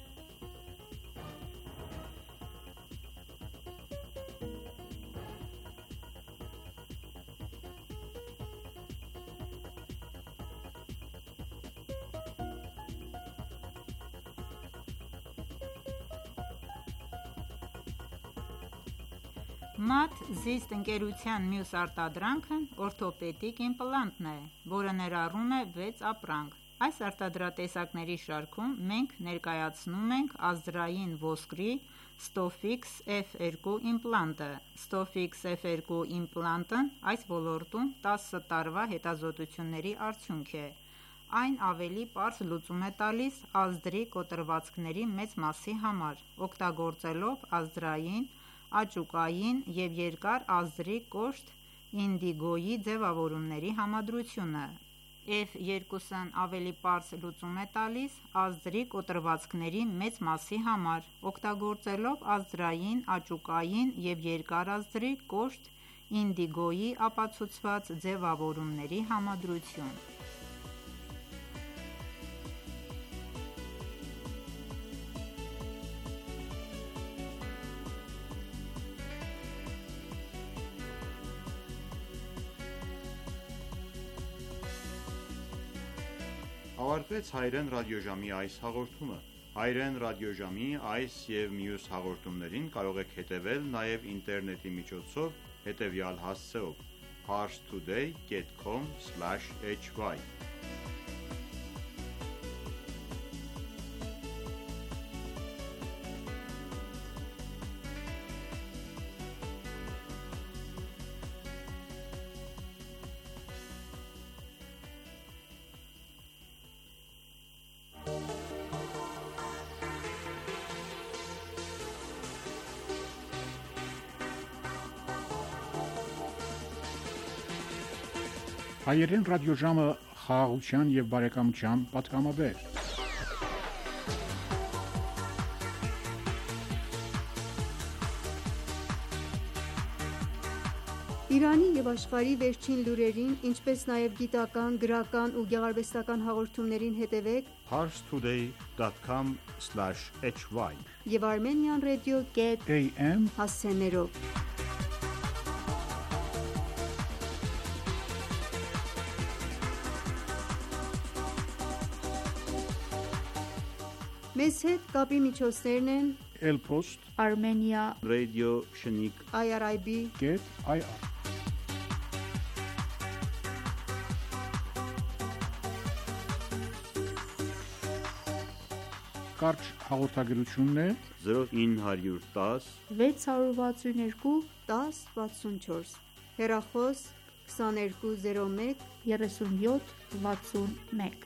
Maad Zist ընկերության մյուս արտադրանքն օրթոպեդիկ իմպլանտն է, որը ներառում է 6 ապրանք։ Այս արտադրատեսակների շարքում մենք ներկայացնում ենք ազդրային ոսկրի Stofix F2 իմպլանտը։ Stofix F2 իմպլանտն այս ոլորտում 10 տարվա հետազոտությունների արդյունք է։ Այն ավելի պարզ լուծում է տալիս ազդրի կոտրվածքների մեծ մասի համար, օգտագործելով ազդրային, աճուկային և երկար ազդրի կոշտ ինդիգոյի ձևավորումների համադրությունը։ F2-ն ավելի պարզ լուծում է տալիս ազդրի կոտրվածքների մեծ մասի համար, օգտագործելով ազդրային, աճուկային և երկար ազդրի կոշտ ինդիգոյի ապացուցված ձևավորումների համադրություն։ Ավարտվեց հայերեն ռադիոժամի այս հաղորդումը։ Հայերեն ռադիոժամի այս և մյուս հաղորդումներին կարող եք հետևել նաև ինտերնետի միջոցով հետևյալ հասցեով՝ parstoday.com/hy Հայերեն ռադիոժամը խաղաղության և բարեկամության պատգամաբեր։ Իրանի և աշխարհի վերջին լուրերին, ինչպես նաև գիտական, գրական ու գեղարվեստական հաղորդումներին հետևեք parstoday.com/hy և Armenian Radio.am հասցեներով։ Մեզ հետ կապի միջոցներն են Elpost Armenia Radio Shnik IRIB.ir Կարճ հաղորդագրություններ 0910 662 1064 հեռախոս 2201 37 61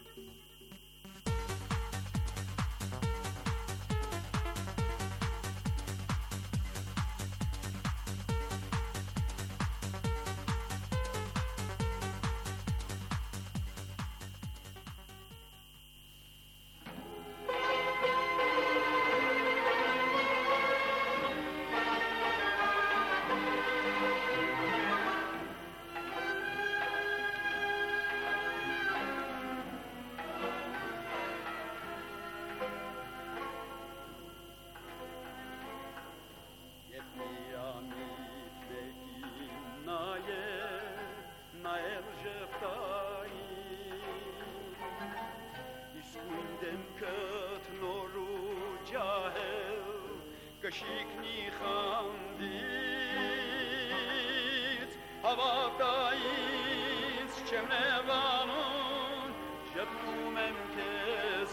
Կշիկնի խանդից հավատայից չեմ նևանում ժպտում եմ քեզ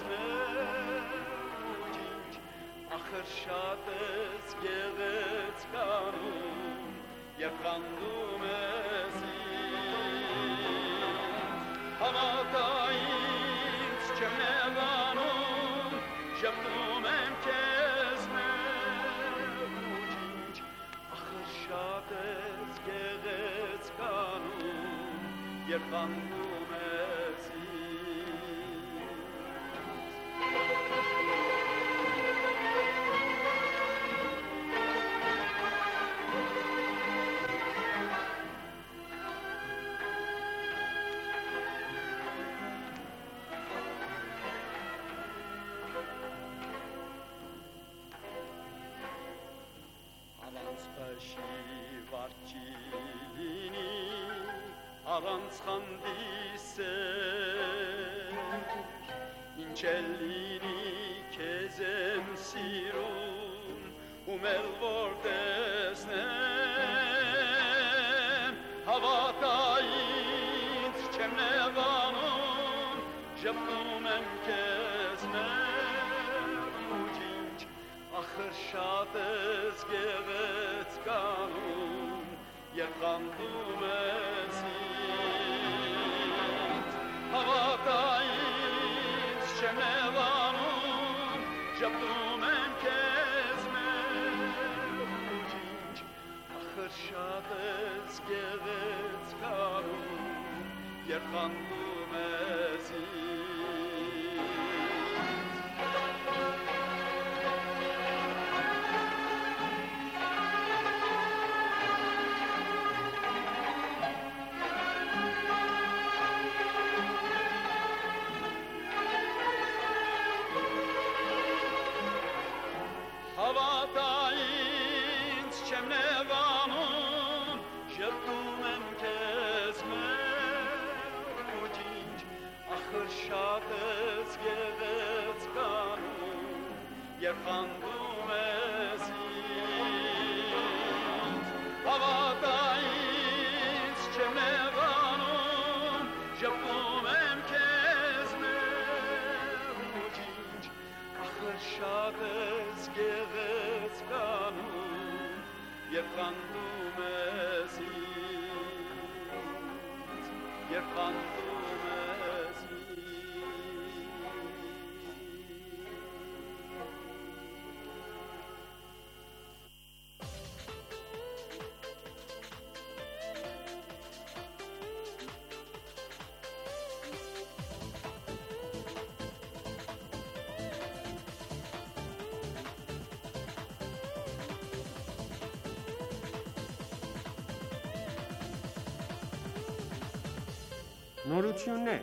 մեջինչ ախր շատ ես գեղեցկանում և խանդում ես ինձ հավատայից չեմ նևանում ժպտում եմ քեզ շատ ես գեղեցկանում և խանդում ես առանց խանդիսեր ինչ էլ լինի քեզ եմ սիրում ու մեր որ տեսնեմ հավատա ինձ չեմ նեղանում ժպտում եմ քեզ մեջինչ ախր շատ ես գեղեցկանում և խանդում ես հավատա ինձ չեմ նեղանում ժպտում եմ քեզ մեջինչ ախր շատ ես գեղեցկանում և խանդում ես շատ ես գեղեցկանում, երբ խանդում ես ինձ, հավատա ինձ չեմ նեղանում, ժպտում եմ քեզ մերուջինչ, ախր շատ ես գեղեցկանում, երբ խանդում ես ինձ, երբ խանդում ես ինձ. Նորություններ.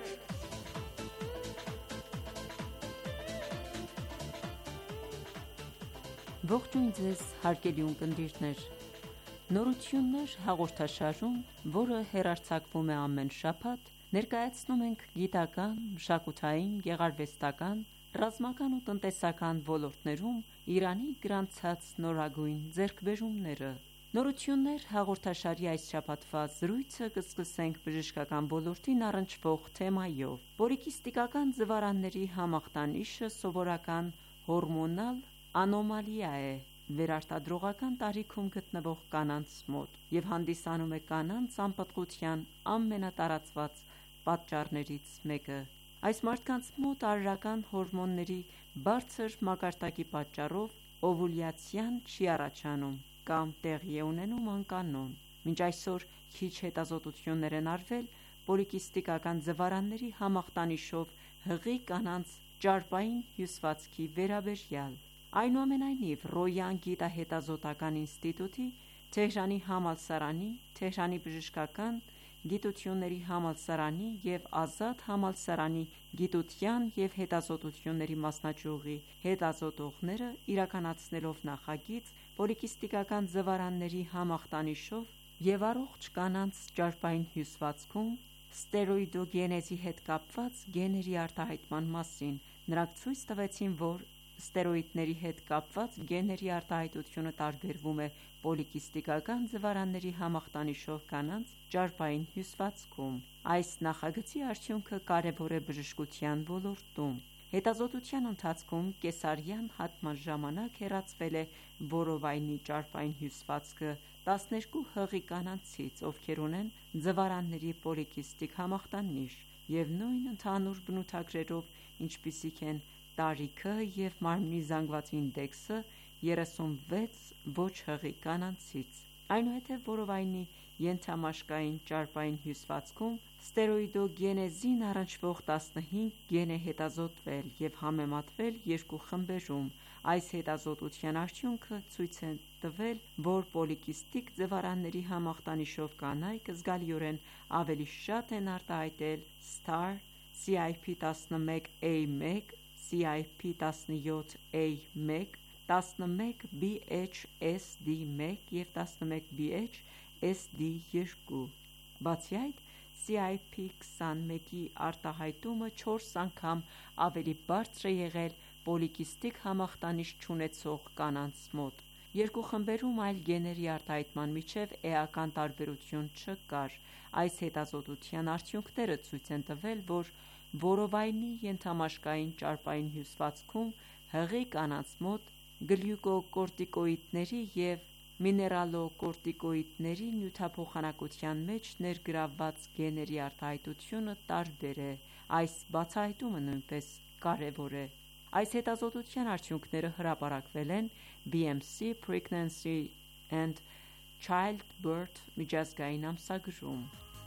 Ողջույն ձեզ հարգելի ունկնդիրներ: Նորություններ հաղորդաշարում, որը հեռարձակվում է ամեն շաբաթ, ներկայացնում ենք գիտական, մշակութային, գեղարվեստական, ռազմական ու տնտեսական ոլորտներում Իրանի գրանցած նորագույն ձեռքբերումները: Նորություններ հաղորդաշարի այս շաբաթվա զրույցը կսկսենք բժշկական ոլորտին առնչվող թեմայով: Պոլիկիստիկական ձվարանների համախտանիշը սովորական հորմոնալ անոմալիա է վերարտադրողական տարիքում գտնվող կանանց մոտ և հանդիսանում է կանանց անպտղության ամենատարածված պատճառներից մեկը: Այս մարդկանց մոտ արարական հորմոնների բարձր մակարդակի պատճառով օվուլյացիան չի առաջանում կամ տեղի է ունենում անկանոն: Մինչ այսօր քիչ հետազոտություններ են արվել պոլիկիստիկական ձվարանների համախտանիշով հղի կանանց ճարպային հյուսվածքի վերաբերյալ: Այնուամենայնիվ, Ռոյան գիտահետազոտական ինստիտուտի, Թեհրանի համալսարանի, Թեհրանի բժշկական գիտությունների համալսարանի և Ազադ համալսարանի գիտության և հետազոտությունների մասնաճյուղի հետազոտողները իրականացնելով նախագիծ պոլիկիստիկական ձվարանների համախտանիշով և առողջ կանանց ճարպային հյուսվածքում ստերոիդոգենեզի հետ կապված գեների արտահայտման մասին, նրանք ցույց տվեցին, որ ստերոիդների հետ կապված գեների արտահայտությունը տարբերվում է պոլիկիստիկական ձվարանների համախտանիշով կանանց ճարպային հյուսվածքում: Այս նախագծի արդյունքը կարևոր է բժշկության ոլորտում: Հետազոտության ընթացքում կեսարյան հատման ժամանակ հեռացվել է որովայնի ճարպային հյուսվածքը 12 հղի կանանցից, ովքեր ունեն ձվարանների պոլիկիստիկ համախտանիշ և նույն ընդհանուր բնութագրերով, ինչպիսիք են տարիքը և մարմնի զանգված ինդեքսը 36 ոչ հղի կանանցից: Այնուհետև որովայնի ենթամաշկային ճարպային հյուսվածքում ստերոիդոգենեզին առնչվող 15 գեն է հետազոտվել և համեմատվել երկու խմբերում: Այս հետազոտության արդյունքը ցույց է տվել, որ պոլիկիստիկ ձվարանների համախտանիշով կանայք զգալիորեն ավելի շատ են արտահայտել STAR, CIP11A1, CIP17A1, 11BHSD1 և 11BHSD2: Բացի այդ, CIP21-ի արտահայտումը 4 անգամ ավելի բարձր է եղել պոլիկիստիկ համախտանիշ չունեցող կանանց մոտ: Երկու խմբերում այլ գեների արտահայտման միջև էական տարբերություն չկար: Այս հետազոտության արդյունքները ցույց են տվել, որ որովայնի ենթամաշկային ճարպային հյուսվածքում հղի կանանց մոտ գլյուկոկորտիկոիդների և միներալոկորտիկոիդների նյութափոխանակության մեջ ներգրավված գեների արտահայտությունը տարբեր է: Այս բացահայտումը նույնպես կարևոր է: Այս հետազոտության արդյունքները հրապարակվել են BMC Pregnancy and Childbirth միջազգային ամսագրում: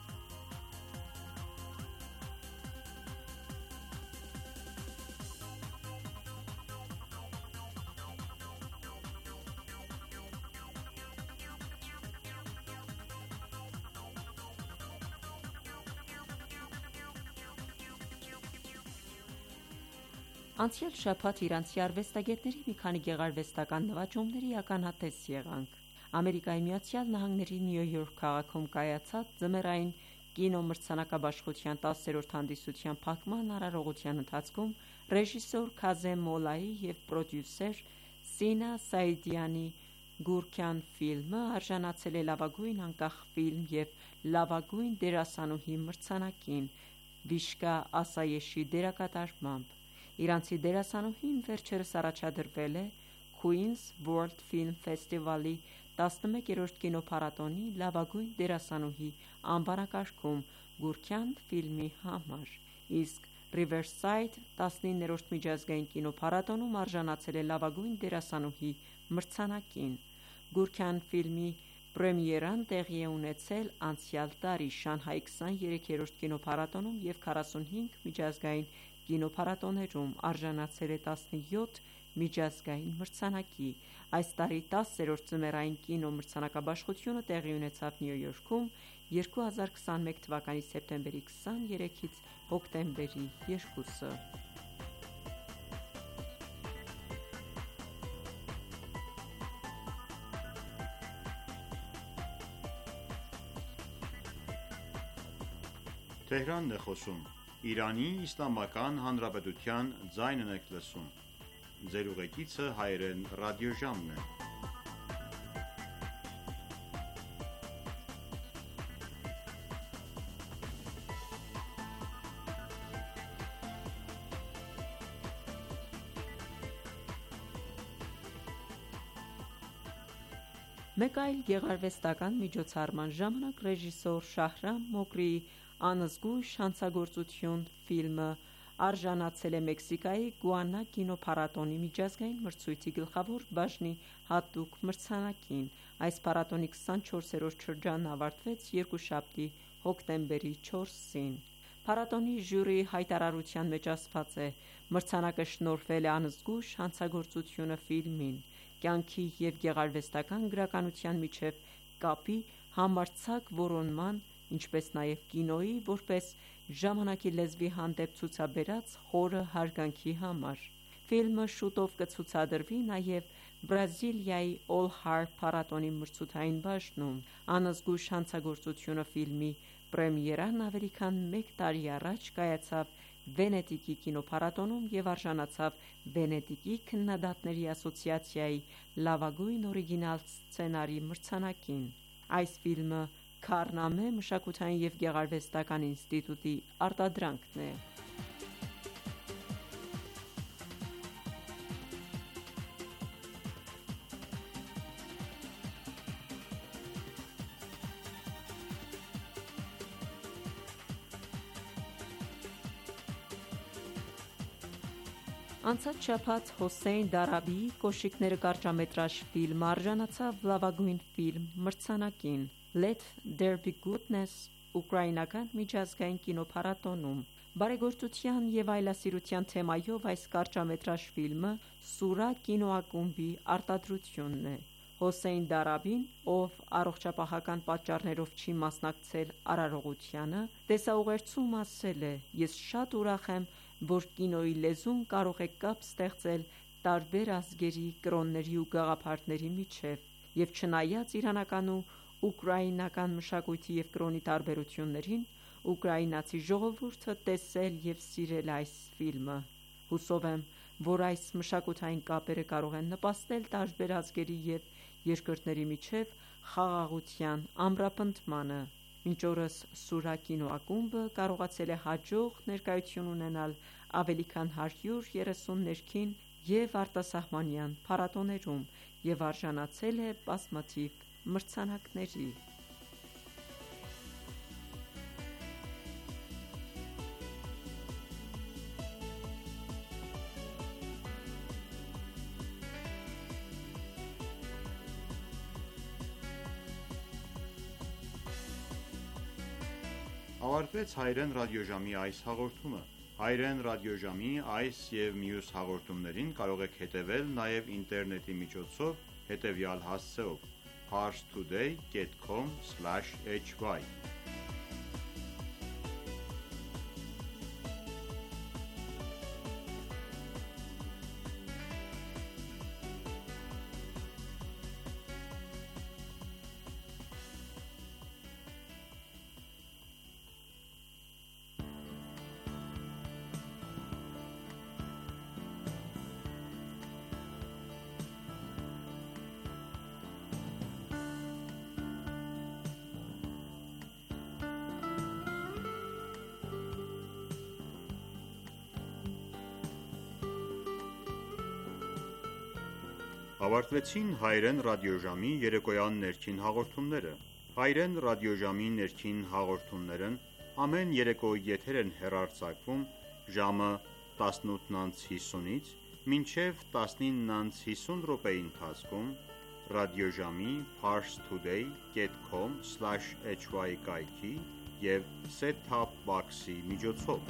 Անցյալ շաբաթ իրանցի արվեստագետների մի քանի գեղարվեստական նվաճումների ականատես եղանք: ԱՄՆ-ի Նյու Յորք քաղաքում կայացած ձմեռային կինոմրցանակաբաշխության 10-րդ հանդիսության փակման արարողության ընթացքում ռեժիսոր Քազեմ Մոլայի և պրոդյուսեր Սինա Սայիդյանի «Գուրքյան» ֆիլմը արժանացել է լավագույն անկախ ֆիլմ և լավագույն դերասանուհի մրցանակին Վիշկա Ասայեշի դերակատարմամբ։ Իրանցի դերասանուհին վերջերս առաջադրվել է Queen's World Film Festival-ի 11-րդ կինոփառատոնի լավագույն դերասանուհի անվանակարգում Գուրքյան ֆիլմի համար, իսկ Riverside 19-րդ միջազգային կինոփառատոնում արժանացել է լավագույն դերասանուհի մրցանակին։ Գուրքյան ֆիլմի պրեմիերան տեղի է ունեցել անցյալ տարի Շանհայի 23-րդ կինոփառատոնում և 45 միջազգային կինոփառատոներում, արժանացել է 17 միջազգային մրցանակի։ Այս տարի 10-րդ ձմեռային կինոմրցանակաբաշխությունը տեղի ունեցավ Նյու Յորքում 2021 թվականի սեպտեմբերի 23-ից հոկտեմբերի 2-ը։ Մեկ այլ գեղարվեստական միջոցառման ժամանակ ռեժիսոր Շահրամ Մոկրիի «Անզգույշ հանցագործություն» ֆիլմը արժանացել է Մեքսիկայի Գուանա կինոփառատոնի միջազգային մրցույթի գլխավոր բաժնի հատուկ մրցանակին։ Այս փառատոնի 24-րդ շրջանն ավարտվեց երկուշաբթի հոկտեմբերի 4-ին։ Փառատոնի ժյուրիի հայտարարության մեջ ասված է. «Մրցանակը շնորհվել է «Անզգույշ հանցագործությունը» ֆիլմին, կյանքի և գեղարվեստական գրականության միջև կապի համարձակ որոնման, ինչպես նաև կինոյի որպես ժամանակի լեզվի հանդեպ ցուցաբերած խորը հարգանքի համար»։ Ֆիլմը շուտով կցուցադրվի նաև Բրազիլիայի All Heart փառատոնի մրցութային բաժնում։ «Անզգույշ հանցագործությունը» ֆիլմի պրեմիերան ավելի քան մեկ տարի առաջ կայացավ Վենետիկի կինոփառատոնում և արժանացավ Վենետիկի քննադատների ասոցիացիայի լավագույն օրիգինալ սցենարի մրցանակին։ Այս ֆիլմը Քարնամե մշակութային և գեղարվեստական ինստիտուտի արտադրանքն է։ Անցած շաբաթ Հոսեյն Դարաբիի «Կոշիկները» կարճամետրաժ ֆիլմը արժանացավ լավագույն ֆիլմ մրցանակին Let There Be Goodness ուկրաինական միջազգային կինոփառատոնում։ Բարեգործության և այլասիրության թեմայով այս կարճամետրաժ ֆիլմը Սուրա կինոակումբի արտադրությունն է։ Հոսեյն Դարաբին, ով առողջապահական պատճառներով չի մասնակցել արարողությանը, տեսաուղերձում ասել է. «Ես շատ ուրախ եմ, որ կինոյի լեզուն կարող է կապ ստեղծել տարբեր ազգերի, կրոնների ու գաղափարների միջև, և չնայած իրանական ու ուկրաինական մշակույթի և կրոնի տարբերություններին, ուկրաինացի ժողովուրդը տեսել և սիրել է այս ֆիլմը։ Հուսով եմ, որ այս մշակութային կապերը կարող են նպաստել տարբեր ազգերի և երկրների միջև խաղաղության ամրապնդմանը»։ Մինչ օրս Սուրա կինոակումբը կարողացել է հաջող ներկայություն ունենալ ավելի քան 130 ներքին և արտասահմանյան փառատոներում և արժանացել է բազմաթիվ մրցանակների։ Ավարտվեց հայրեն ռադիոժամի այս հաղորդումը։ Հայրեն ռադիոժամի այս և մյուս հաղորդումներին կարող եք հետևել նաև ինտերնետի միջոցով հետևյալ հասցեով՝ parstoday.com/hy Ավարտվեցին հայերեն ռադիոժամի երեկոյան ներքին հաղորդումները։ Հայերեն ռադիոժամի ներքին հաղորդումներն ամեն երեկո եթեր են հեռարձակվում ժամը 18:50-ից մինչև 19:50 րոպեի ընթացքում ռադիոժամի parstoday.com/hy կայքի և set-top box-ի միջոցով։